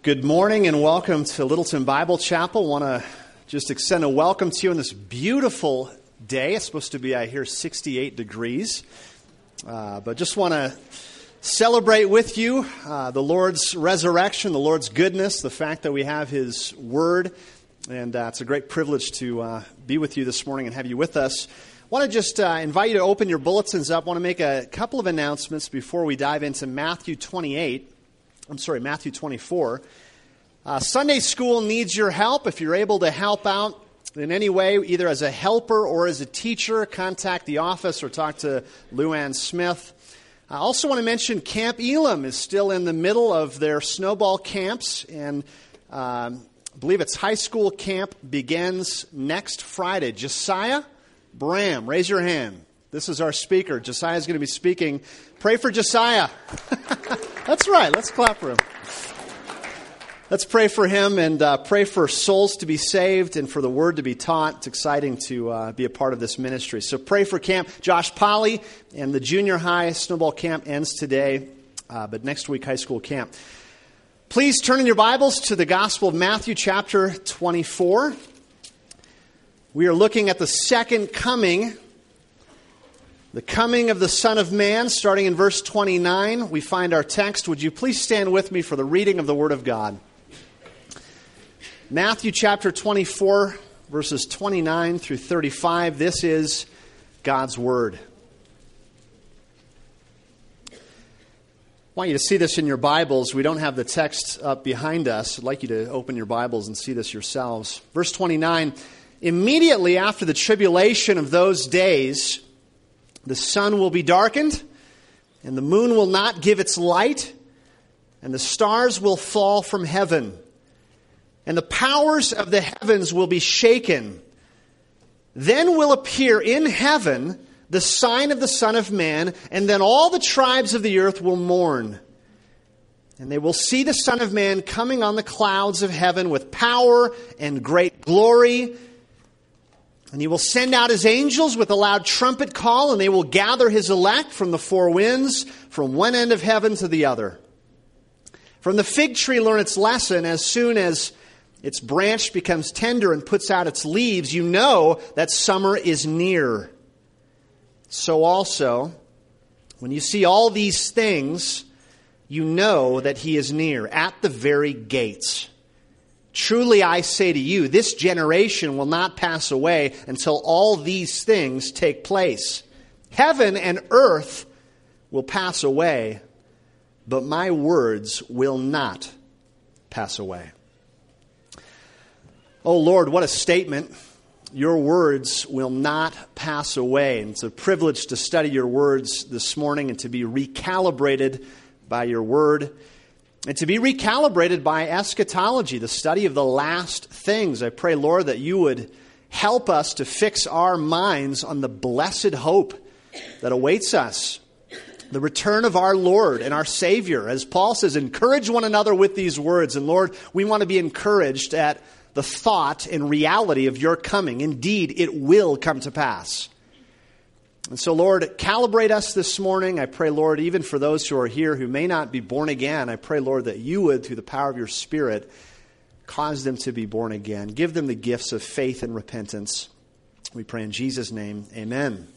Good morning and welcome to Littleton Bible Chapel. I want to just extend a welcome to you on this beautiful day. It's supposed to be, I hear, 68 degrees. But just want to celebrate with you the Lord's resurrection, the Lord's goodness, the fact that we have His Word. And it's a great privilege to be with you this morning and have you with us. I want to just invite you to open your bulletins up. I want to make a couple of announcements before we dive into Matthew 24. Sunday school needs your help. If you're able to help out in any way, either as a helper or as a teacher, contact the office or talk to Luann Smith. I also want to mention Camp Elam is still in the middle of their snowball camps, and I believe its high school camp begins next Friday. Josiah Bram, raise your hand. This is our speaker. Josiah is going to be speaking. Pray for Josiah. That's right. Let's clap for him. Let's pray for him and pray for souls to be saved and for the word to be taught. It's exciting to be a part of this ministry. So pray for camp. Josh Polly and the junior high snowball camp ends today, but next week high school camp. Please turn in your Bibles to the Gospel of Matthew chapter 24. We are looking at the second coming, the coming of the Son of Man, starting in verse 29. We find our text. Would you please stand with me for the reading of the Word of God? Matthew chapter 24, verses 29 through 35. This is God's Word. I want you to see this in your Bibles. We don't have the text up behind us. I'd like you to open your Bibles and see this yourselves. Verse 29, immediately after the tribulation of those days, the sun will be darkened, and the moon will not give its light, and the stars will fall from heaven, and the powers of the heavens will be shaken. Then will appear in heaven the sign of the Son of Man, and then all the tribes of the earth will mourn. And they will see the Son of Man coming on the clouds of heaven with power and great glory. And He will send out His angels with a loud trumpet call, and they will gather His elect from the four winds, from one end of heaven to the other. From the fig tree learn its lesson. As soon as its branch becomes tender and puts out its leaves, you know that summer is near. So also, when you see all these things, you know that He is near, at the very gates. Truly I say to you, this generation will not pass away until all these things take place. Heaven and earth will pass away, but my words will not pass away. Oh Lord, what a statement. Your words will not pass away. And it's a privilege to study your words this morning and to be recalibrated by your word. And to be recalibrated by eschatology, the study of the last things. I pray, Lord, that you would help us to fix our minds on the blessed hope that awaits us. The return of our Lord and our Savior. As Paul says, encourage one another with these words. And Lord, we want to be encouraged at the thought and reality of your coming. Indeed, it will come to pass. And so, Lord, calibrate us this morning. I pray, Lord, even for those who are here who may not be born again, I pray, Lord, that you would, through the power of your Spirit, cause them to be born again. Give them the gifts of faith and repentance. We pray in Jesus' name, amen.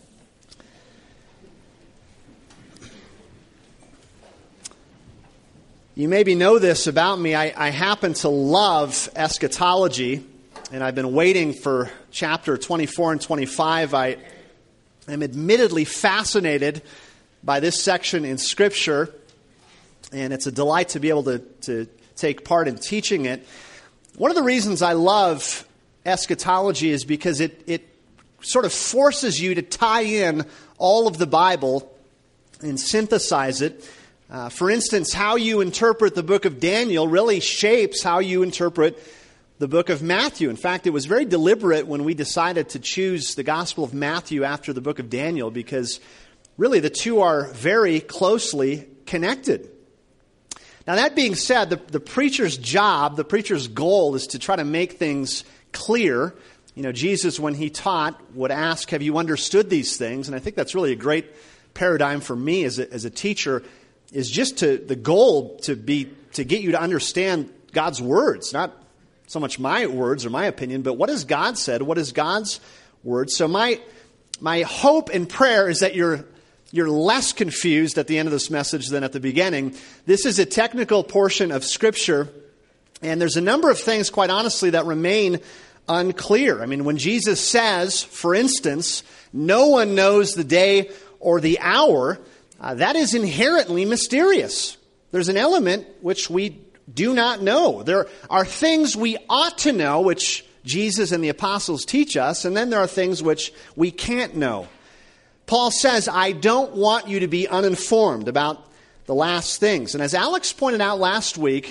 You maybe know this about me. I happen to love eschatology, and I've been waiting for chapter 24 and 25. I'm admittedly fascinated by this section in Scripture, and it's a delight to be able to take part in teaching it. One of the reasons I love eschatology is because it sort of forces you to tie in all of the Bible and synthesize it. For instance, how you interpret the book of Daniel really shapes how you interpret the book of Matthew. In fact, it was very deliberate when we decided to choose the Gospel of Matthew after the book of Daniel, because really the two are very closely connected. Now, that being said, the preacher's job, the preacher's goal is to try to make things clear. You know, Jesus, when he taught, would ask, have you understood these things? And I think that's really a great paradigm for me as a teacher. is just the goal to get you to understand God's words, not so much my words or my opinion, but what has God said? What is God's word? So my hope and prayer is that you're less confused at the end of this message than at the beginning. This is a technical portion of Scripture, and there's a number of things, quite honestly, that remain unclear. I mean, when Jesus says, for instance, no one knows the day or the hour, that is inherently mysterious. There's an element which we do not know. There are things we ought to know, which Jesus and the apostles teach us, and then there are things which we can't know. Paul says, I don't want you to be uninformed about the last things. And as Alex pointed out last week,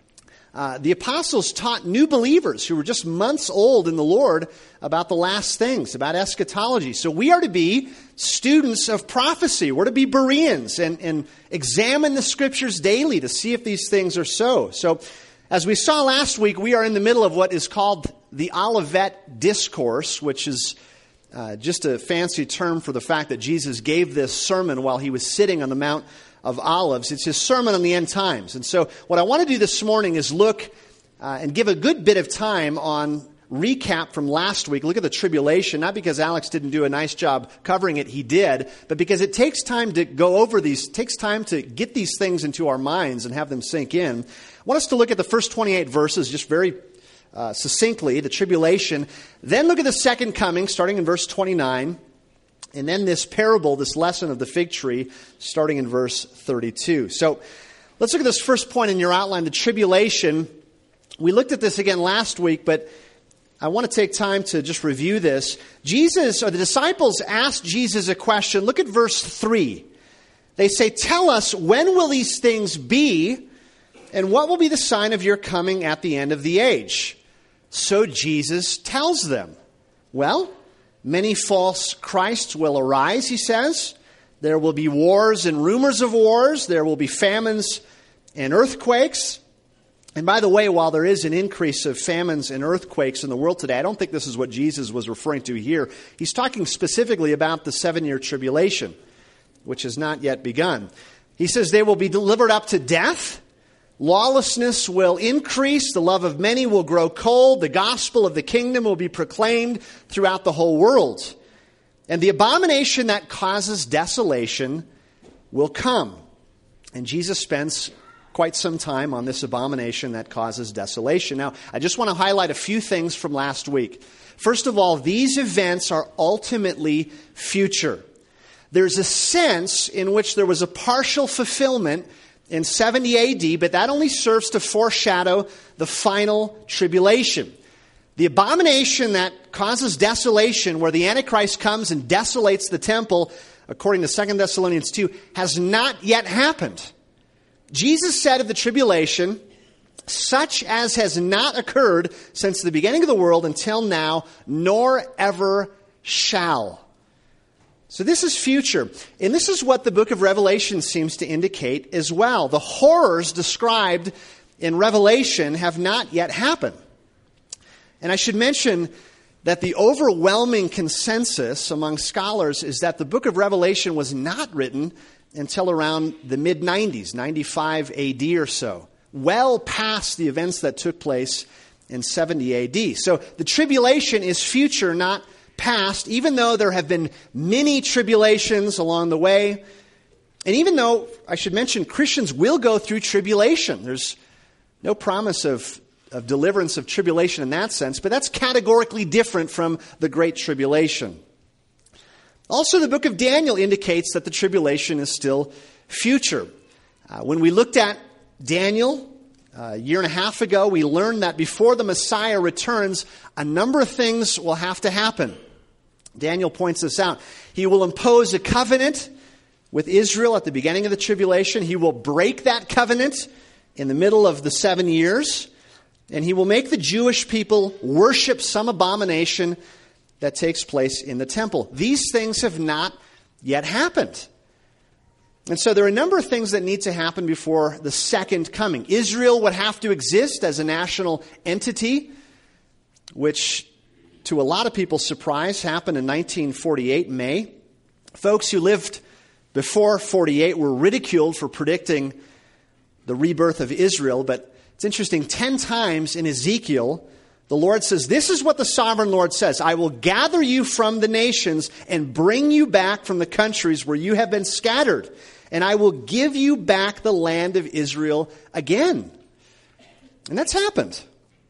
the apostles taught new believers who were just months old in the Lord about the last things, about eschatology. So we are to be students of prophecy. We're to be Bereans and examine the Scriptures daily to see if these things are so. So as we saw last week, we are in the middle of what is called the Olivet Discourse, which is just a fancy term for the fact that Jesus gave this sermon while he was sitting on the Mount of Olives. It's his sermon on the end times. And so what I want to do this morning is look and give a good bit of time on recap from last week. Look at the tribulation, not because Alex didn't do a nice job covering it, he did, but because it takes time to go over these, takes time to get these things into our minds and have them sink in. I want us to look at the first 28 verses just very succinctly, the tribulation, then look at the second coming, starting in verse 29, and then this parable, this lesson of the fig tree, starting in verse 32. So let's look at this first point in your outline, the tribulation. We looked at this again last week, but I want to take time to just review this. The disciples asked Jesus a question. Look at verse 3. They say, tell us, when will these things be, and what will be the sign of your coming at the end of the age? So Jesus tells them, well, many false Christs will arise, he says. There will be wars and rumors of wars. There will be famines and earthquakes. And by the way, while there is an increase of famines and earthquakes in the world today, I don't think this is what Jesus was referring to here. He's talking specifically about the 7-year tribulation, which has not yet begun. He says they will be delivered up to death. Lawlessness will increase. The love of many will grow cold. The gospel of the kingdom will be proclaimed throughout the whole world. And the abomination that causes desolation will come. And Jesus spends quite some time on this abomination that causes desolation. Now, I just want to highlight a few things from last week. First of all, these events are ultimately future. There's a sense in which there was a partial fulfillment in 70 AD, but that only serves to foreshadow the final tribulation. The abomination that causes desolation, where the Antichrist comes and desolates the temple, according to 2 Thessalonians 2, has not yet happened. Jesus said of the tribulation, such as has not occurred since the beginning of the world until now, nor ever shall. So this is future. And this is what the book of Revelation seems to indicate as well. The horrors described in Revelation have not yet happened. And I should mention that the overwhelming consensus among scholars is that the book of Revelation was not written until around the mid-90s, 95 AD or so, well past the events that took place in 70 AD. So the tribulation is future, not past, even though there have been many tribulations along the way. And even though, I should mention, Christians will go through tribulation. There's no promise of deliverance of tribulation in that sense, but that's categorically different from the Great Tribulation. Also, the book of Daniel indicates that the tribulation is still future. When we looked at Daniel a year and a half ago, we learned that before the Messiah returns, a number of things will have to happen. Daniel points this out. He will impose a covenant with Israel at the beginning of the tribulation. He will break that covenant in the middle of the 7 years. And he will make the Jewish people worship some abomination that takes place in the temple. These things have not yet happened. And so there are a number of things that need to happen before the second coming. Israel would have to exist as a national entity, which to a lot of people's surprise happened in 1948 May. Folks who lived before 48 were ridiculed for predicting the rebirth of Israel. But it's interesting, 10 times in Ezekiel, the Lord says, this is what the sovereign Lord says, I will gather you from the nations and bring you back from the countries where you have been scattered, and I will give you back the land of Israel again. And that's happened.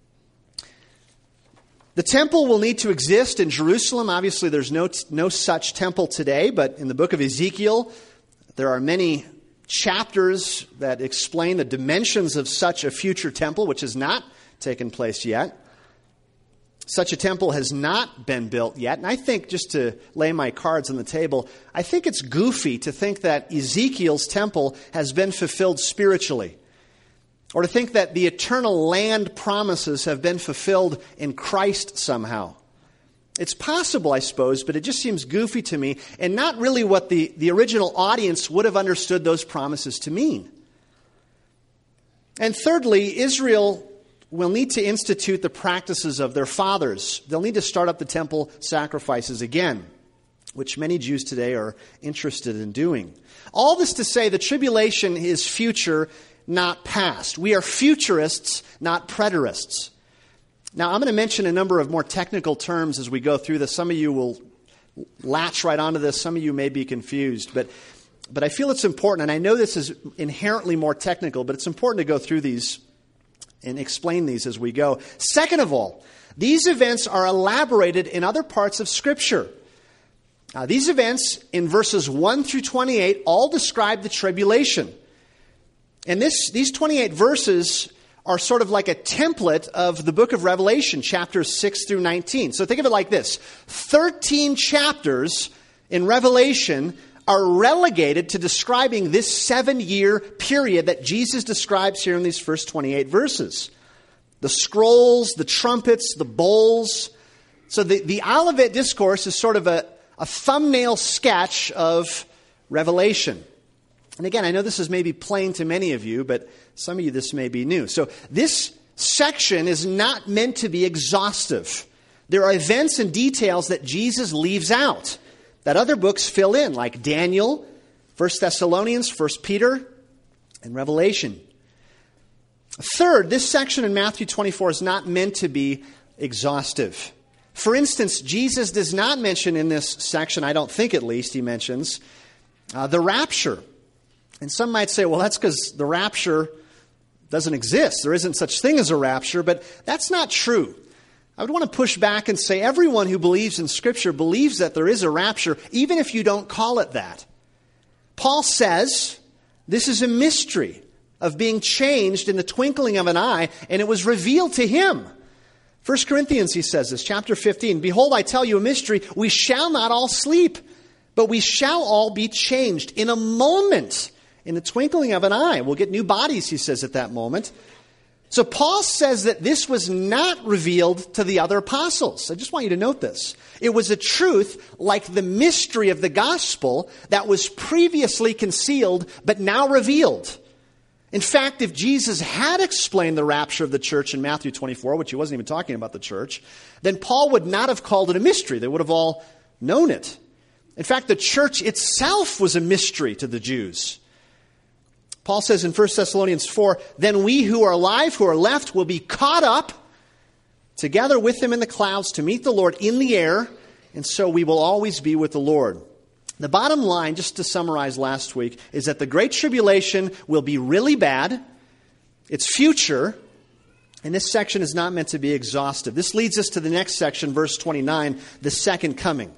The temple will need to exist in Jerusalem. Obviously, there's no such temple today, but in the book of Ezekiel, there are many chapters that explain the dimensions of such a future temple, which has not taken place yet. Such a temple has not been built yet. And I think, just to lay my cards on the table, I think it's goofy to think that Ezekiel's temple has been fulfilled spiritually, or to think that the eternal land promises have been fulfilled in Christ somehow. It's possible, I suppose, but it just seems goofy to me, and not really what the original audience would have understood those promises to mean. And thirdly, Israel will need to institute the practices of their fathers. They'll need to start up the temple sacrifices again, which many Jews today are interested in doing. All this to say, the tribulation is future, not past. We are futurists, not preterists. Now, I'm going to mention a number of more technical terms as we go through this. Some of you will latch right onto this. Some of you may be confused. But I feel it's important, and I know this is inherently more technical, but it's important to go through these and explain these as we go. Second of all, these events are elaborated in other parts of Scripture. These events in verses 1 through 28 all describe the tribulation. And these 28 verses are sort of like a template of the book of Revelation, chapters 6 through 19. So think of it like this. 13 chapters in Revelation are relegated to describing this 7-year period that Jesus describes here in these first 28 verses. The scrolls, the trumpets, the bowls. So the Olivet Discourse is sort of a thumbnail sketch of Revelation. And again, I know this is maybe plain to many of you, but some of you this may be new. So this section is not meant to be exhaustive. There are events and details that Jesus leaves out that other books fill in, like Daniel, 1 Thessalonians, 1 Peter, and Revelation. Third, this section in Matthew 24 is not meant to be exhaustive. For instance, Jesus does not mention in this section, I don't think at least he mentions, the rapture. And some might say, well, that's because the rapture doesn't exist. There isn't such thing as a rapture, but that's not true. I would want to push back and say everyone who believes in Scripture believes that there is a rapture, even if you don't call it that. Paul says this is a mystery of being changed in the twinkling of an eye, and it was revealed to him. 1 Corinthians, he says this, chapter 15, behold, I tell you a mystery, we shall not all sleep, but we shall all be changed in a moment, in the twinkling of an eye. We'll get new bodies, he says, at that moment. So Paul says that this was not revealed to the other apostles. I just want you to note this. It was a truth like the mystery of the gospel that was previously concealed but now revealed. In fact, if Jesus had explained the rapture of the church in Matthew 24, which he wasn't even talking about the church, then Paul would not have called it a mystery. They would have all known it. In fact, the church itself was a mystery to the Jews. Paul says in 1 Thessalonians 4, then we who are alive, who are left, will be caught up together with them in the clouds to meet the Lord in the air, and so we will always be with the Lord. The bottom line, just to summarize last week, is that the Great Tribulation will be really bad. It's future, and this section is not meant to be exhaustive. This leads us to the next section, verse 29, the second coming.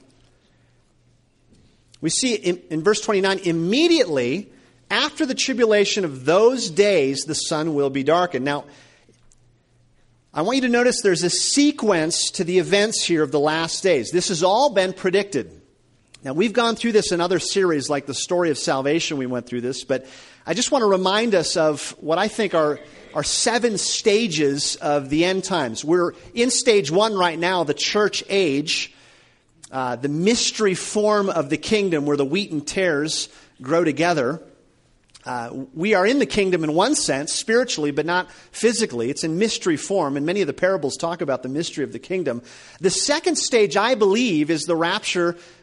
We see in verse 29, immediately after the tribulation of those days, the sun will be darkened. Now, I want you to notice there's a sequence to the events here of the last days. This has all been predicted. Now, we've gone through this in other series, like the story of salvation, we went through this, but I just want to remind us of what I think are 7 stages of the end times. We're in stage 1 right now, the church age, the mystery form of the kingdom where the wheat and tares grow together. We are in the kingdom in one sense, spiritually, but not physically. It's in mystery form, and many of the parables talk about the mystery of the kingdom. The second stage, I believe, is the rapture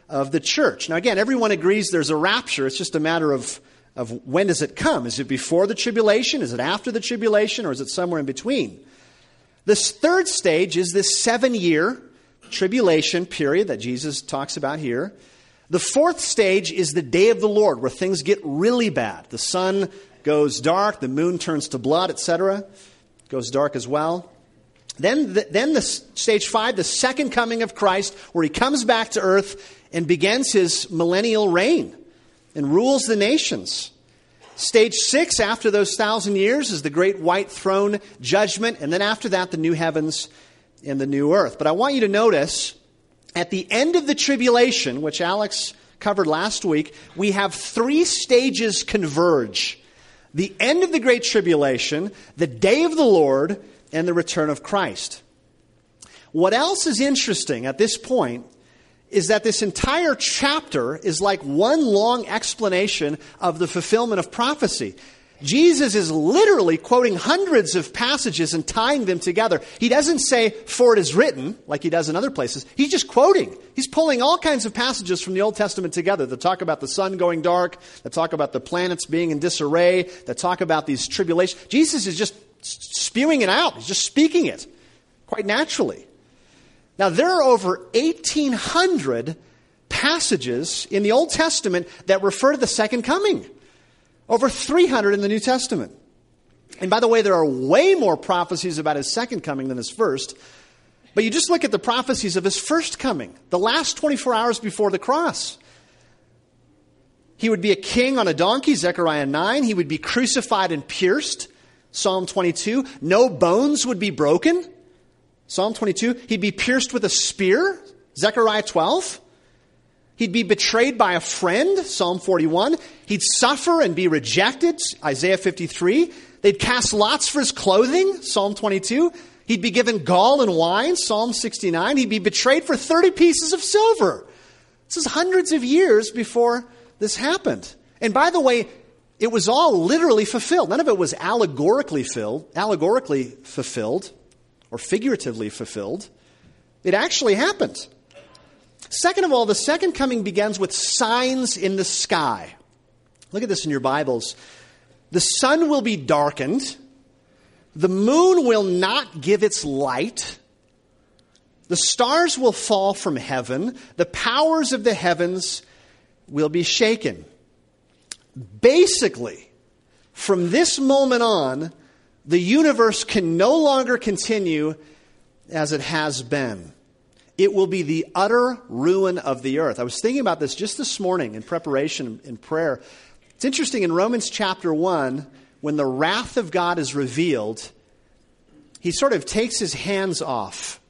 of the church. Now again, everyone agrees there's a rapture. It's just a matter of when does it come? Is it before the tribulation? Is it after the tribulation? Or is it somewhere in between? This third stage is this 7-year tribulation period that Jesus talks about here. The fourth stage is the day of the Lord, where things get really bad. The sun goes dark, the moon turns to blood, etc. Goes dark as well. Then the stage 5, the second coming of Christ, where he comes back to earth and begins his millennial reign and rules the nations. Stage 6, after those 1,000 years, is the great white throne judgment. And then after that, the new heavens and the new earth. But I want you to notice, at the end of the tribulation, which Alex covered last week, we have 3 stages converge. The end of the great tribulation, the day of the Lord, and the return of Christ. What else is interesting at this point is that this entire chapter is like one long explanation of the fulfillment of prophecy. Jesus is literally quoting hundreds of passages and tying them together. He doesn't say, "for it is written," like he does in other places. He's just quoting. He's pulling all kinds of passages from the Old Testament together that talk about the sun going dark, that talk about the planets being in disarray, that talk about these tribulations. Jesus is just spewing it out. He's just speaking it quite naturally. Now, there are over 1,800 passages in the Old Testament that refer to the second coming. Over 300 in the New Testament. And by the way, there are way more prophecies about his second coming than his first. But you just look at the prophecies of his first coming, the last 24 hours before the cross. He would be a king on a donkey, Zechariah 9. He would be crucified and pierced, Psalm 22. No bones would be broken, Psalm 22. He'd be pierced with a spear, Zechariah 12. He'd be betrayed by a friend, Psalm 41. He'd suffer and be rejected, Isaiah 53. They'd cast lots for his clothing, Psalm 22. He'd be given gall and wine, Psalm 69. He'd be betrayed for 30 pieces of silver. This is hundreds of years before this happened. And by the way, it was all literally fulfilled. None of it was allegorically fulfilled, or figuratively fulfilled. It actually happened. Second of all, the second coming begins with signs in the sky. Look at this in your Bibles. The sun will be darkened. The moon will not give its light. The stars will fall from heaven. The powers of the heavens will be shaken. Basically, from this moment on, the universe can no longer continue as it has been. It will be the utter ruin of the earth. I was thinking about this just this morning in preparation in prayer. It's interesting, in Romans chapter 1, when the wrath of God is revealed, he sort of takes his hands off.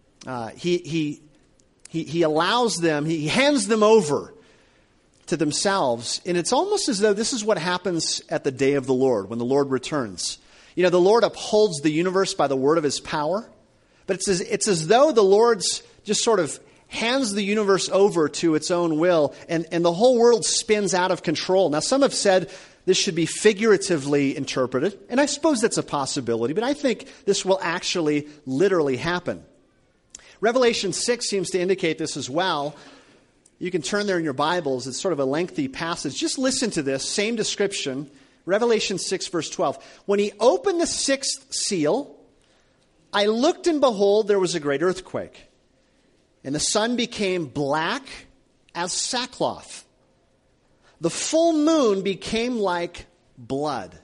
He allows them, he hands them over to themselves. And it's almost as though this is what happens at the day of the Lord, when the Lord returns. You know, the Lord upholds the universe by the word of his power. But it's as though the Lord's just sort of hands the universe over to its own will, and the whole world spins out of control. Now, some have said this should be figuratively interpreted, and I suppose that's a possibility, but I think this will actually literally happen. Revelation 6 seems to indicate this as well. You can turn there in your Bibles. It's sort of a lengthy passage. Just listen to this, same description. Revelation 6, verse 12. When he opened the sixth seal, I looked, and behold, there was a great earthquake. And the sun became black as sackcloth. The full moon became like blood.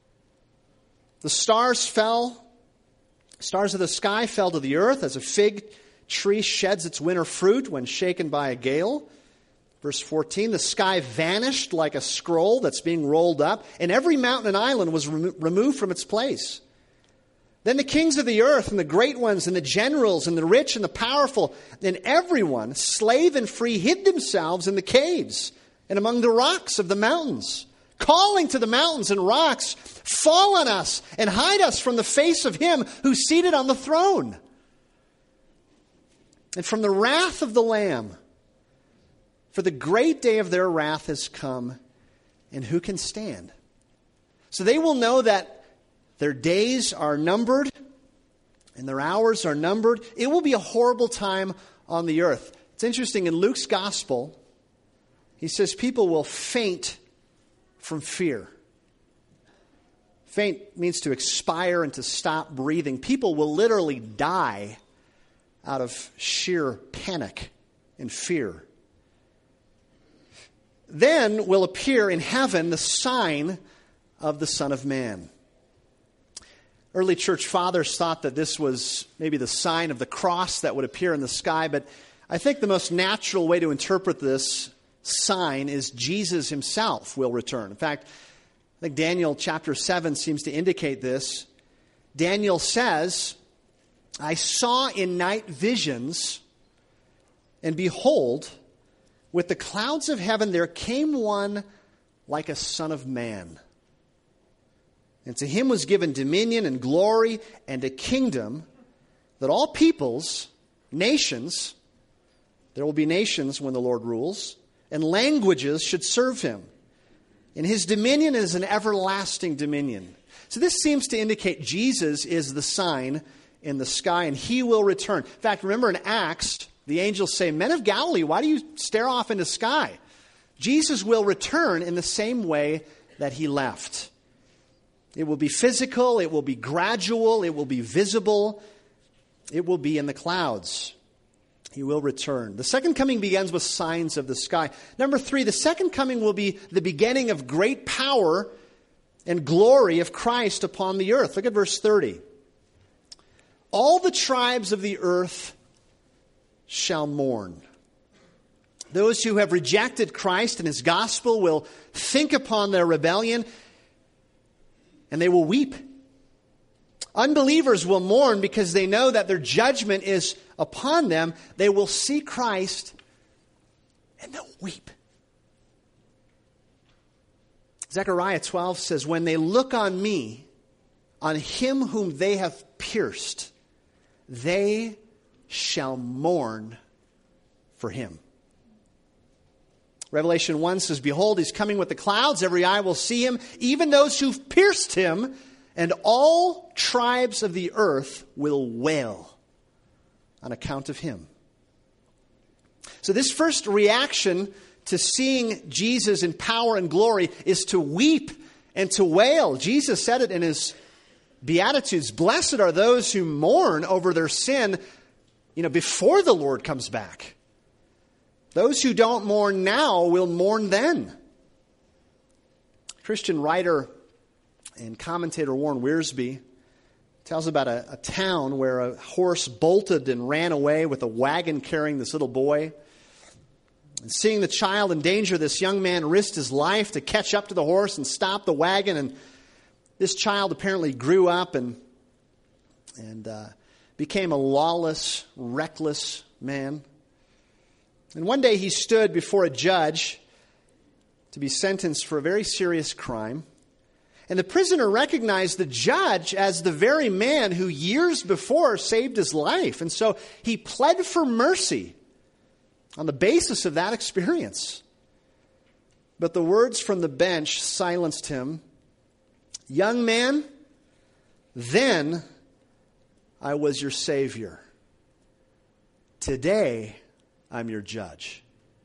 The stars of the sky fell to the earth as a fig tree sheds its winter fruit when shaken by a gale. Verse 14, the sky vanished like a scroll that's being rolled up, and every mountain and island was removed from its place. Then the kings of the earth and the great ones and the generals and the rich and the powerful and everyone, slave and free, hid themselves in the caves and among the rocks of the mountains, calling to the mountains and rocks, fall on us and hide us from the face of him who's seated on the throne and from the wrath of the Lamb. For the great day of their wrath has come, and who can stand? So they will know that their days are numbered and their hours are numbered. It will be a horrible time on the earth. It's interesting, in Luke's gospel, he says people will faint from fear. Faint means to expire and to stop breathing. People will literally die out of sheer panic and fear. Then will appear in heaven the sign of the Son of Man. Early church fathers thought that this was maybe the sign of the cross that would appear in the sky, but I think the most natural way to interpret this sign is Jesus himself will return. In fact, I think Daniel chapter 7 seems to indicate this. Daniel says, I saw in night visions, and behold, with the clouds of heaven there came one like a son of man. And to him was given dominion and glory and a kingdom that all peoples, nations, there will be nations when the Lord rules, and languages should serve him. And his dominion is an everlasting dominion. So this seems to indicate Jesus is the sign in the sky, and he will return. In fact, remember in Acts, the angels say, Men of Galilee, why do you stare off into the sky? Jesus will return in the same way that he left. It will be physical, it will be gradual, it will be visible, it will be in the clouds. He will return. The second coming begins with signs of the sky. Number 3, the second coming will be the beginning of great power and glory of Christ upon the earth. Look at verse 30. All the tribes of the earth shall mourn. Those who have rejected Christ and his gospel will think upon their rebellion, and they will weep. Unbelievers will mourn because they know that their judgment is upon them. They will see Christ and they'll weep. Zechariah 12 says, When they look on me, on him whom they have pierced, they shall mourn for him. Revelation 1 says, Behold, he's coming with the clouds. Every eye will see him, even those who've pierced him, and all tribes of the earth will wail on account of him. So this first reaction to seeing Jesus in power and glory is to weep and to wail. Jesus said it in his Beatitudes. Blessed are those who mourn over their sin, before the Lord comes back. Those who don't mourn now will mourn then. Christian writer and commentator Warren Wiersbe tells about a town where a horse bolted and ran away with a wagon carrying this little boy. And seeing the child in danger, this young man risked his life to catch up to the horse and stop the wagon. And this child apparently grew up and became a lawless, reckless man. And one day he stood before a judge to be sentenced for a very serious crime. And the prisoner recognized the judge as the very man who years before saved his life. And so he pled for mercy on the basis of that experience. But the words from the bench silenced him. Young man, then I was your Savior. Today I'm your judge.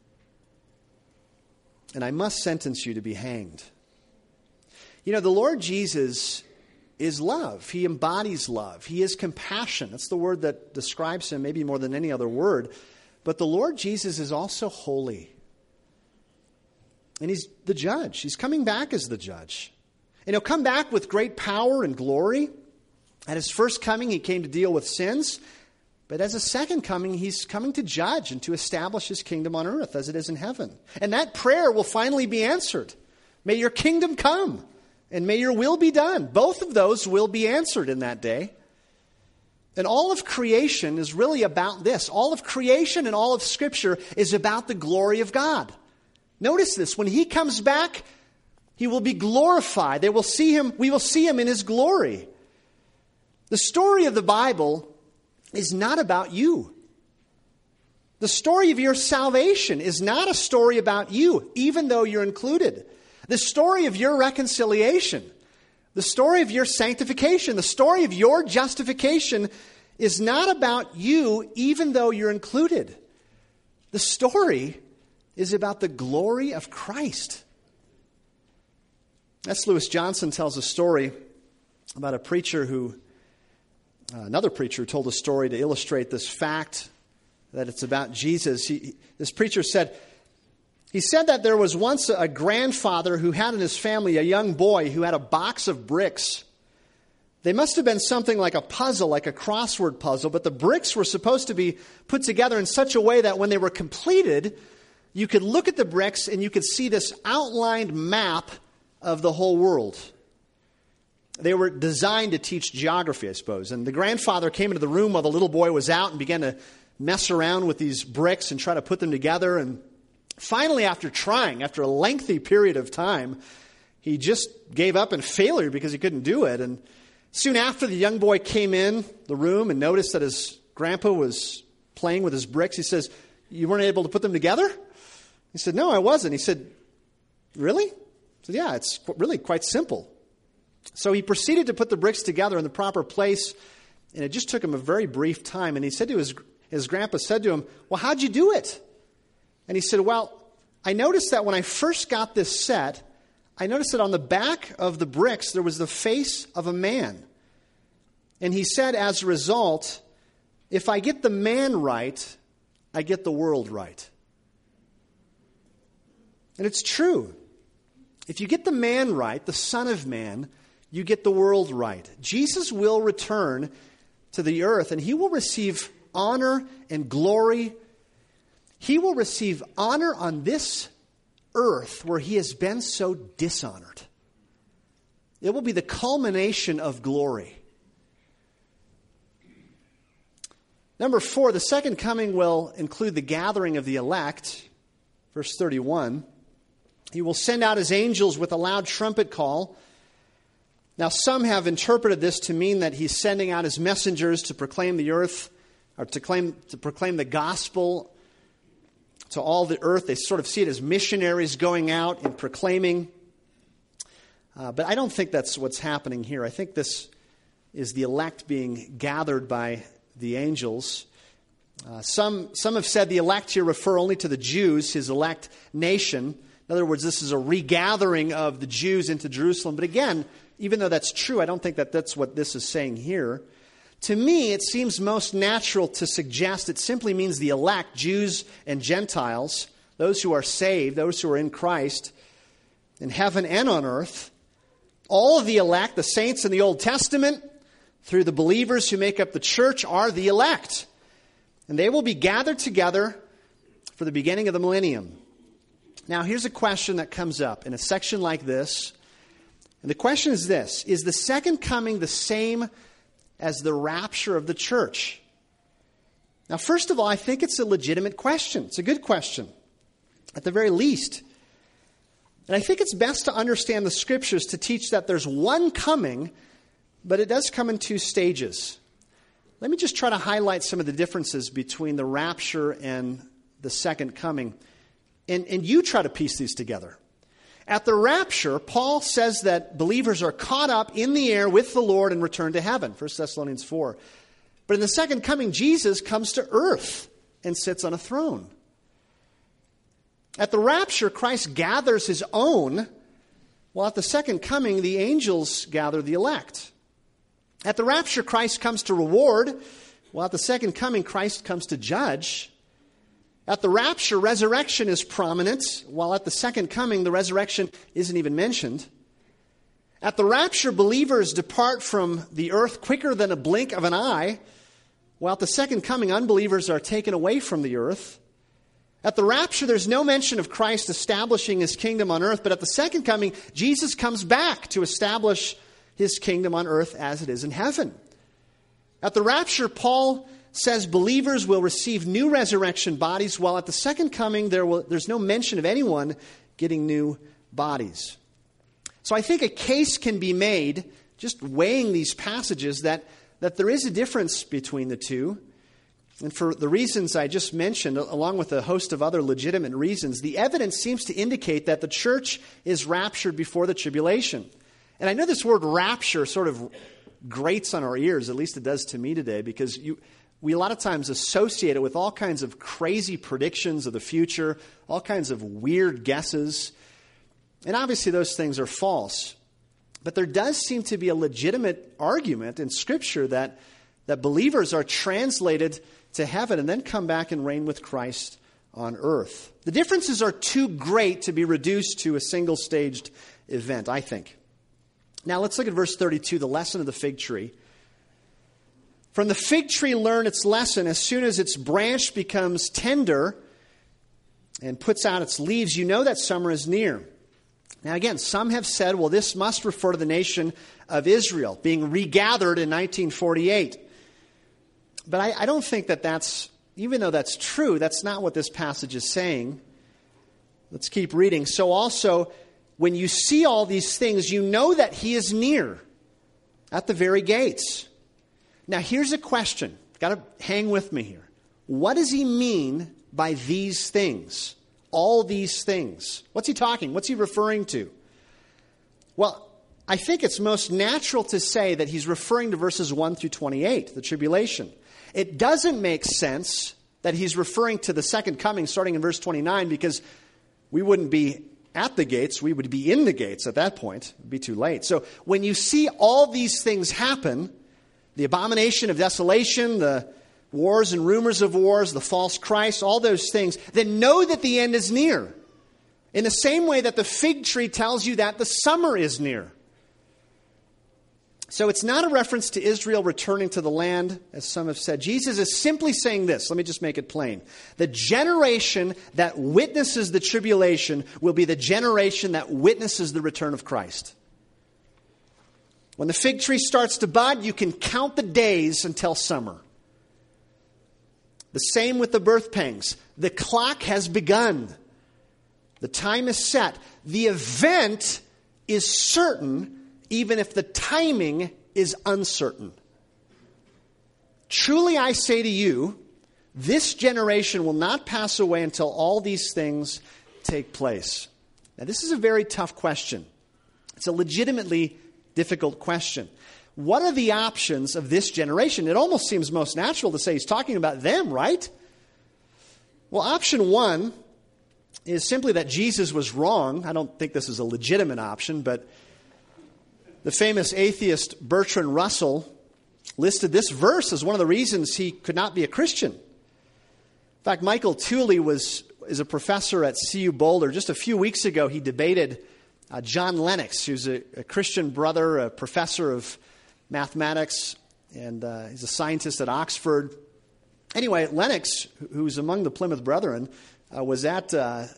And I must sentence you to be hanged. The Lord Jesus is love. He embodies love. He is compassion. That's the word that describes him maybe more than any other word. But the Lord Jesus is also holy. And he's the judge. He's coming back as the judge. And he'll come back with great power and glory. At his first coming, he came to deal with sins. But as a second coming, he's coming to judge and to establish his kingdom on earth as it is in heaven. And that prayer will finally be answered. May your kingdom come and may your will be done. Both of those will be answered in that day. And all of creation is really about this. All of creation and all of Scripture is about the glory of God. Notice this. When he comes back, he will be glorified. We will see him in his glory. The story of the Bible is not about you. The story of your salvation is not a story about you, even though you're included. The story of your reconciliation, the story of your sanctification, the story of your justification is not about you, even though you're included. The story is about the glory of Christ. S. Lewis Johnson tells a story about a preacher another preacher told a story to illustrate this fact that it's about Jesus. This preacher said that there was once a grandfather who had in his family a young boy who had a box of bricks. They must have been something like a puzzle, like a crossword puzzle, but the bricks were supposed to be put together in such a way that when they were completed, you could look at the bricks and you could see this outlined map of the whole world. They were designed to teach geography, I suppose. And the grandfather came into the room while the little boy was out and began to mess around with these bricks and try to put them together. And finally, after a lengthy period of time, he just gave up in failure because he couldn't do it. And soon after, the young boy came in the room and noticed that his grandpa was playing with his bricks. He says, "You weren't able to put them together?" He said, "No, I wasn't." He said, "Really?" He said, "Yeah, it's really quite simple." So he proceeded to put the bricks together in the proper place, and it just took him a very brief time. And he said to his grandpa said to him, "Well, how'd you do it?" And he said, "Well, I noticed that when I first got this set, I noticed that on the back of the bricks there was the face of a man. And he said, as a result, if I get the man right, I get the world right." And it's true. If you get the man right, the Son of Man, you get the world right. Jesus will return to the earth, and he will receive honor and glory. He will receive honor on this earth where he has been so dishonored. It will be the culmination of glory. Number 4, the second coming will include the gathering of the elect. Verse 31. He will send out his angels with a loud trumpet call. Now, some have interpreted this to mean that he's sending out his messengers to proclaim the earth, or to proclaim the gospel to all the earth. They sort of see it as missionaries going out and proclaiming. But I don't think that's what's happening here. I think this is the elect being gathered by the angels. Some have said the elect here refer only to the Jews, his elect nation. In other words, this is a regathering of the Jews into Jerusalem. But again, even though that's true, I don't think that that's what this is saying here. To me, it seems most natural to suggest it simply means the elect, Jews and Gentiles, those who are saved, those who are in Christ, in heaven and on earth. All of the elect, the saints in the Old Testament, through the believers who make up the church, are the elect. And they will be gathered together for the beginning of the millennium. Now, here's a question that comes up in a section like this. And the question is this: is the second coming the same as the rapture of the church? Now, first of all, I think it's a legitimate question. It's a good question, at the very least. And I think it's best to understand the Scriptures to teach that there's one coming, but it does come in two stages. Let me just try to highlight some of the differences between the rapture and the second coming. And you try to piece these together. At the rapture, Paul says that believers are caught up in the air with the Lord and return to heaven, 1 Thessalonians 4. But in the second coming, Jesus comes to earth and sits on a throne. At the rapture, Christ gathers his own, while at the second coming, the angels gather the elect. At the rapture, Christ comes to reward, while at the second coming, Christ comes to judge. At the rapture, resurrection is prominent, while at the second coming, the resurrection isn't even mentioned. At the rapture, believers depart from the earth quicker than a blink of an eye, while at the second coming, unbelievers are taken away from the earth. At the rapture, there's no mention of Christ establishing his kingdom on earth, but at the second coming, Jesus comes back to establish his kingdom on earth as it is in heaven. At the rapture, Paul says believers will receive new resurrection bodies, while at the second coming, there's no mention of anyone getting new bodies. So I think a case can be made, just weighing these passages, that there is a difference between the two. And for the reasons I just mentioned, along with a host of other legitimate reasons, the evidence seems to indicate that the church is raptured before the tribulation. And I know this word rapture sort of grates on our ears, at least it does to me today, because we a lot of times associate it with all kinds of crazy predictions of the future, all kinds of weird guesses. And obviously those things are false. But there does seem to be a legitimate argument in Scripture that believers are translated to heaven and then come back and reign with Christ on earth. The differences are too great to be reduced to a single-staged event, I think. Now let's look at verse 32, the lesson of the fig tree. From the fig tree learn its lesson. As soon as its branch becomes tender and puts out its leaves, you know that summer is near. Now again, some have said, well, this must refer to the nation of Israel being regathered in 1948. But I don't think that's, even though that's true, that's not what this passage is saying. Let's keep reading. So also, when you see all these things, you know that he is near at the very gates. Now here's a question. Got to hang with me here. What does he mean by these things? All these things. What's he talking? What's he referring to? Well, I think it's most natural to say that he's referring to verses 1 through 28, the tribulation. It doesn't make sense that he's referring to the second coming starting in verse 29 because we wouldn't be at the gates, we would be in the gates at that point. It would be too late. So when you see all these things happen, the abomination of desolation, the wars and rumors of wars, the false Christ, all those things, then know that the end is near. In the same way that the fig tree tells you that the summer is near. So it's not a reference to Israel returning to the land, as some have said. Jesus is simply saying this. Let me just make it plain. The generation that witnesses the tribulation will be the generation that witnesses the return of Christ. When the fig tree starts to bud, you can count the days until summer. The same with the birth pangs. The clock has begun. The time is set. The event is certain, even if the timing is uncertain. Truly I say to you, this generation will not pass away until all these things take place. Now, this is a very tough question. It's a legitimately difficult question. What are the options of this generation? It almost seems most natural to say he's talking about them, right? Well, option one is simply that Jesus was wrong. I don't think this is a legitimate option, but the famous atheist Bertrand Russell listed this verse as one of the reasons he could not be a Christian. In fact, Michael Tooley is a professor at CU Boulder. Just a few weeks ago, he debated John Lennox, who's a Christian brother, a professor of mathematics, and he's a scientist at Oxford. Anyway, Lennox, who's among the Plymouth Brethren, was at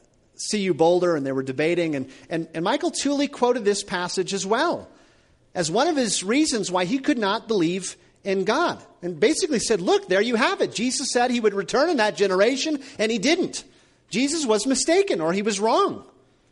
CU Boulder, and they were debating. And Michael Tooley quoted this passage as well as one of his reasons why he could not believe in God. And basically said, look, there you have it. Jesus said he would return in that generation, and he didn't. Jesus was mistaken, or he was wrong.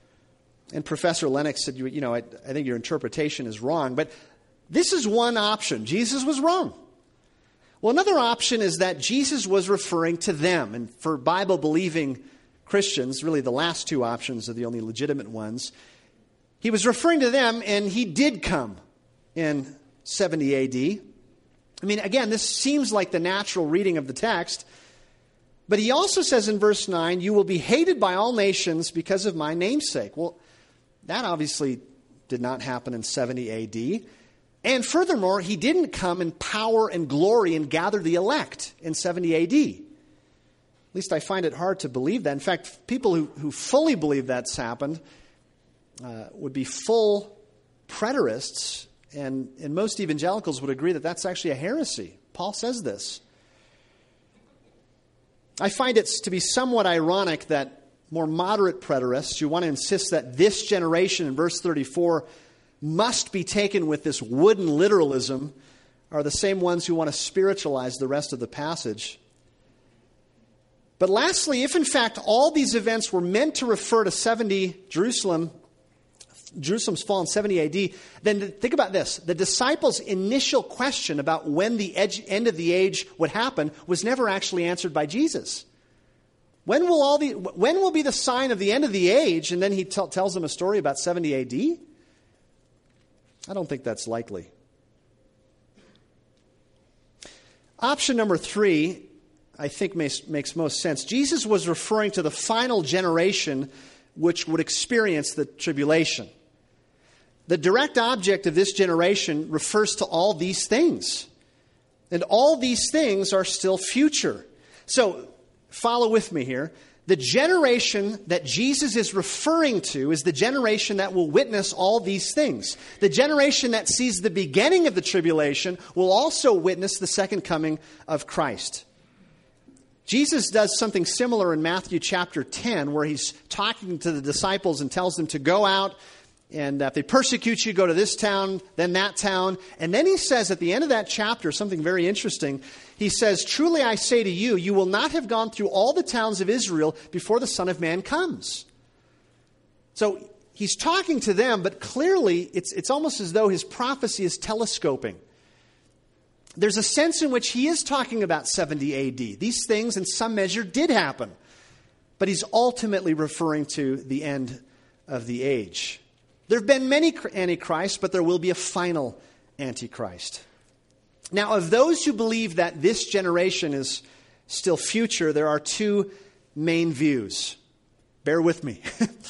And Professor Lennox said, I think your interpretation is wrong. But this is one option. Jesus was wrong. Well, another option is that Jesus was referring to them. And for Bible-believing Christians, really the last two options are the only legitimate ones. He was referring to them, and he did come in 70 A.D. I mean, again, this seems like the natural reading of the text. But he also says in verse 9, you will be hated by all nations because of my namesake. Well, that obviously did not happen in 70 A.D. And furthermore, he didn't come in power and glory and gather the elect in 70 A.D. At least I find it hard to believe that. In fact, people who fully believe that's happened would be full preterists, and most evangelicals would agree that that's actually a heresy. Paul says this. I find it to be somewhat ironic that more moderate preterists who want to insist that this generation in verse 34 must be taken with this wooden literalism are the same ones who want to spiritualize the rest of the passage. But lastly, if in fact all these events were meant to refer to Jerusalem's fall in 70 AD, then think about this. The disciples' initial question about when the end of the age would happen was never actually answered by Jesus. When will be the sign of the end of the age? And then he tells them a story about 70 AD? I don't think that's likely. Option number 3, I think makes most sense. Jesus was referring to the final generation which would experience the tribulation. The direct object of this generation refers to all these things. And all these things are still future. So, follow with me here. The generation that Jesus is referring to is the generation that will witness all these things. The generation that sees the beginning of the tribulation will also witness the second coming of Christ. Jesus does something similar in Matthew chapter 10, where he's talking to the disciples and tells them to go out, and if they persecute you, go to this town, then that town. And then he says at the end of that chapter something very interesting. He says, "Truly I say to you, you will not have gone through all the towns of Israel before the Son of Man comes." So he's talking to them, but clearly it's almost as though his prophecy is telescoping. There's a sense in which he is talking about 70 AD. These things in some measure did happen, but he's ultimately referring to the end of the age. There have been many antichrists, but there will be a final antichrist. Now, of those who believe that this generation is still future, there are two main views. Bear with me.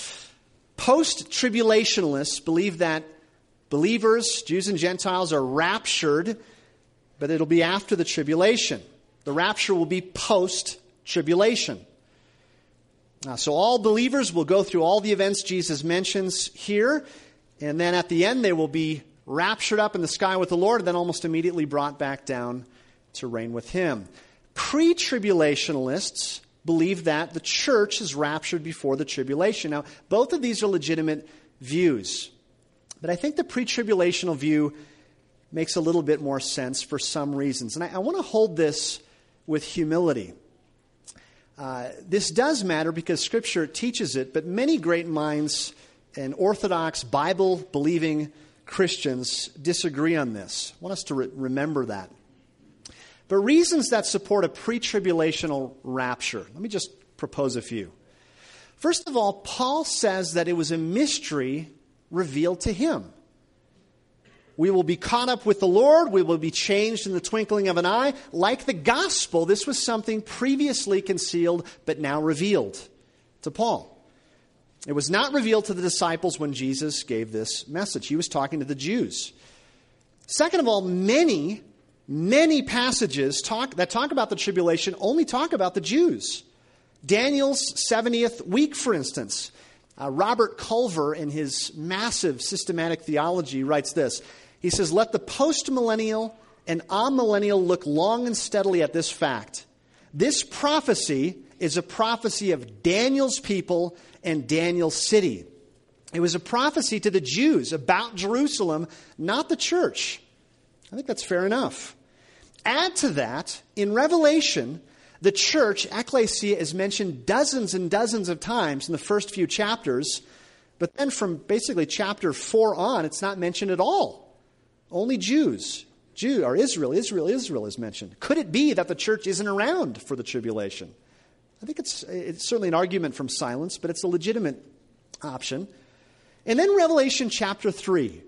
Post-tribulationalists believe that believers, Jews and Gentiles, are raptured, but it'll be after the tribulation. The rapture will be post-tribulation. So all believers will go through all the events Jesus mentions here, and then at the end they will be raptured up in the sky with the Lord, and then almost immediately brought back down to reign with Him. Pre-tribulationalists believe that the church is raptured before the tribulation. Now, both of these are legitimate views, but I think the pre-tribulational view makes a little bit more sense for some reasons. And I want to hold this with humility. This does matter because Scripture teaches it, but many great minds and Orthodox, Bible-believing Christians disagree on this. I want us to remember that. But reasons that support a pre-tribulational rapture. Let me just propose a few. First of all, Paul says that it was a mystery revealed to him. We will be caught up with the Lord. We will be changed in the twinkling of an eye. Like the gospel, this was something previously concealed but now revealed to Paul. It was not revealed to the disciples when Jesus gave this message. He was talking to the Jews. Second of all, many passages that talk about the tribulation only talk about the Jews. Daniel's 70th week, for instance. Robert Culver, in his massive systematic theology, writes this. He says, "Let the postmillennial and amillennial look long and steadily at this fact. This prophecy is a prophecy of Daniel's people and Daniel's city. It was a prophecy to the Jews about Jerusalem, not the church." I think that's fair enough. Add to that, in Revelation, the church, ecclesia, is mentioned dozens and dozens of times in the first few chapters, but then from basically chapter 4 on, it's not mentioned at all. Only Jews, Israel is mentioned. Could it be that the church isn't around for the tribulation? I think it's certainly an argument from silence, but it's a legitimate option. And then Revelation chapter 3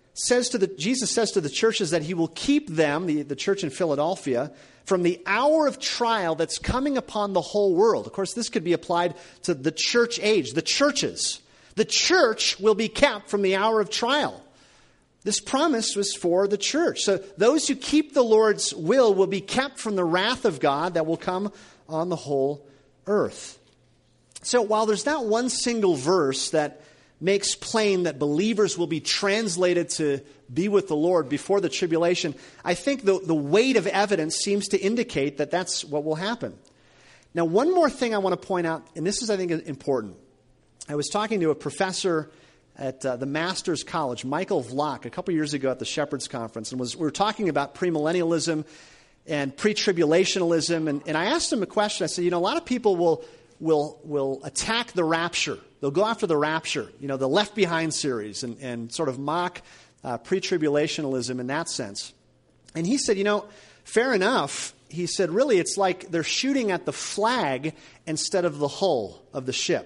Jesus says to the churches that he will keep them, the church in Philadelphia, from the hour of trial that's coming upon the whole world. Of course, this could be applied to the church age, the churches. The church will be kept from the hour of trial. This promise was for the church. So those who keep the Lord's will be kept from the wrath of God that will come on the whole earth. So while there's not one single verse that makes plain that believers will be translated to be with the Lord before the tribulation, I think the weight of evidence seems to indicate that that's what will happen. Now, one more thing I want to point out, and this is, I think, important. I was talking to a professor at the Masters College, Michael Vlock, a couple years ago at the Shepherds Conference, and we were talking about premillennialism and pre-tribulationalism, and I asked him a question. I said, a lot of people will attack the rapture. They'll go after the rapture, the Left Behind series, and sort of mock pre-tribulationalism in that sense. And he said, fair enough. He said, really, it's like they're shooting at the flag instead of the hull of the ship.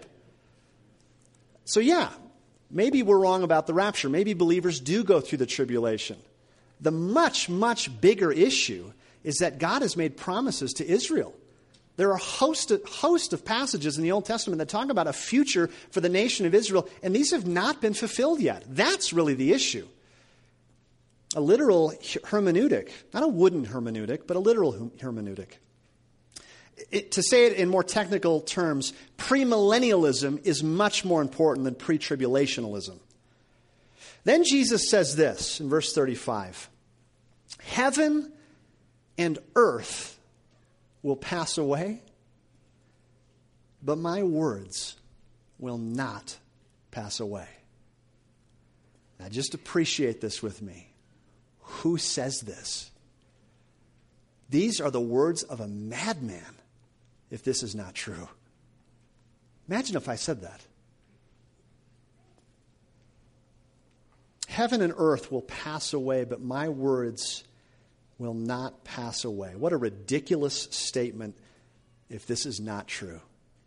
So yeah, maybe we're wrong about the rapture. Maybe believers do go through the tribulation. The much, much bigger issue is that God has made promises to Israel. There are a host of passages in the Old Testament that talk about a future for the nation of Israel, and these have not been fulfilled yet. That's really the issue. A literal hermeneutic, not a wooden hermeneutic, but a literal hermeneutic. To say it in more technical terms, premillennialism is much more important than pre-tribulationalism. Then Jesus says this in verse 35, heaven and earth will pass away, but my words will not pass away. Now just appreciate this with me. Who says this? These are the words of a madman, if this is not true. Imagine if I said that. Heaven and earth will pass away, but my words will not pass away. What a ridiculous statement if this is not true.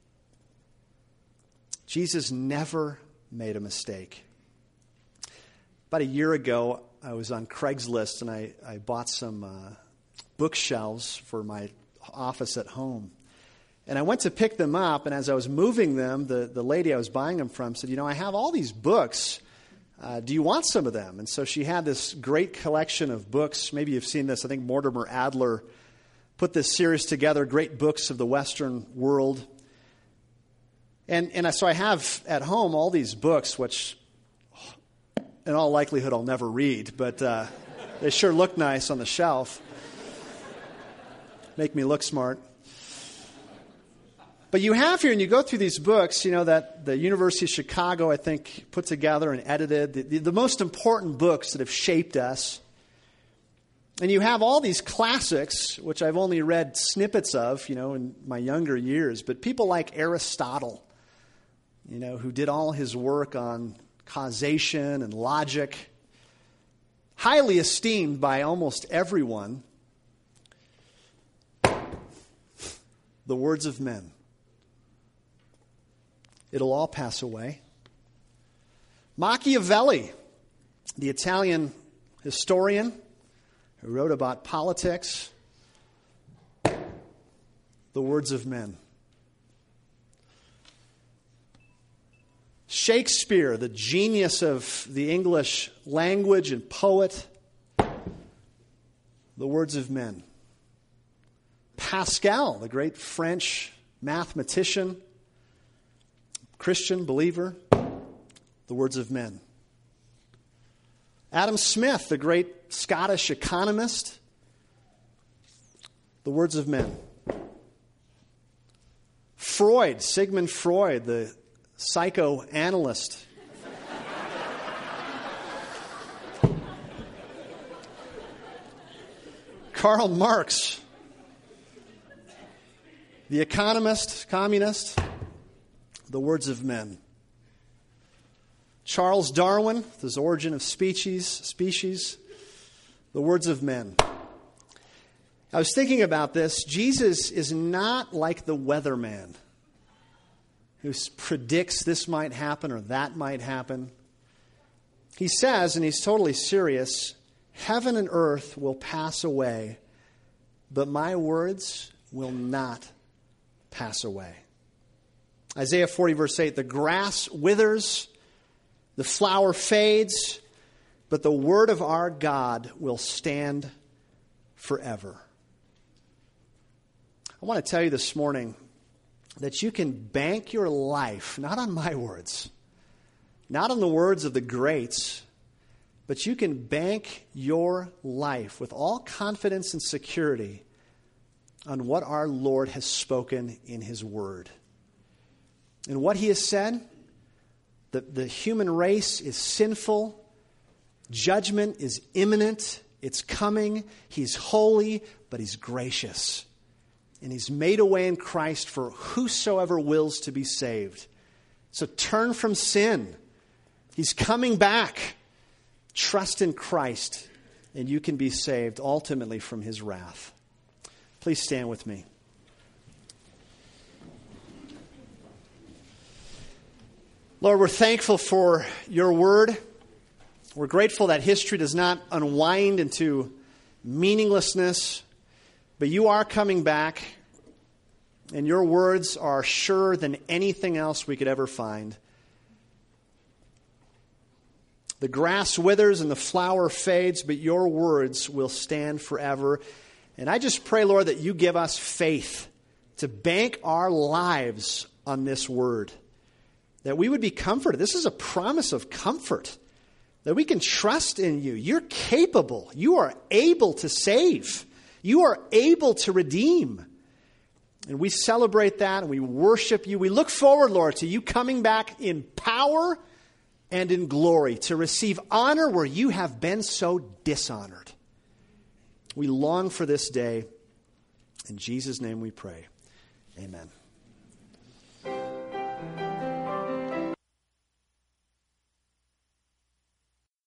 Jesus never made a mistake. About a year ago, I was on Craigslist and I bought some bookshelves for my office at home. And I went to pick them up, and as I was moving them, the lady I was buying them from said, I have all these books. Do you want some of them? And so she had this great collection of books. Maybe you've seen this. I think Mortimer Adler put this series together, Great Books of the Western World. And so I have at home all these books, which in all likelihood I'll never read, but they sure look nice on the shelf. Make me look smart. But you have here, and you go through these books, that the University of Chicago, I think, put together and edited, the most important books that have shaped us. And you have all these classics, which I've only read snippets of, in my younger years. But people like Aristotle, who did all his work on causation and logic, highly esteemed by almost everyone. The words of men. It'll all pass away. Machiavelli, the Italian historian who wrote about politics, the words of men. Shakespeare, the genius of the English language and poet, the words of men. Pascal, the great French mathematician, Christian believer, the words of men. Adam Smith, the great Scottish economist, the words of men. Freud, Sigmund Freud, the psychoanalyst. Karl Marx, the economist, communist, the words of men. Charles Darwin, The Origin of Species, the words of men. I was thinking about this. Jesus is not like the weatherman who predicts this might happen or that might happen. He says, and he's totally serious, heaven and earth will pass away, but my words will not pass away. Isaiah 40, verse 8, the grass withers, the flower fades, but the word of our God will stand forever. I want to tell you this morning that you can bank your life, not on my words, not on the words of the greats, but you can bank your life with all confidence and security on what our Lord has spoken in His Word. And what He has said, the human race is sinful, judgment is imminent, it's coming, He's holy, but He's gracious. And He's made a way in Christ for whosoever wills to be saved. So turn from sin. He's coming back. Trust in Christ, and you can be saved ultimately from His wrath. Please stand with me. Lord, we're thankful for your word. We're grateful that history does not unwind into meaninglessness, But you are coming back, and your words are surer than anything else we could ever find. The grass withers and the flower fades, but your words will stand forever. And I just pray, Lord, that you give us faith to bank our lives on this word, that we would be comforted. This is a promise of comfort, that we can trust in you. You're capable. You are able to save. You are able to redeem. And we celebrate that and we worship you. We look forward, Lord, to you coming back in power and in glory to receive honor where you have been so dishonored. We long for this day. In Jesus' name we pray. Amen.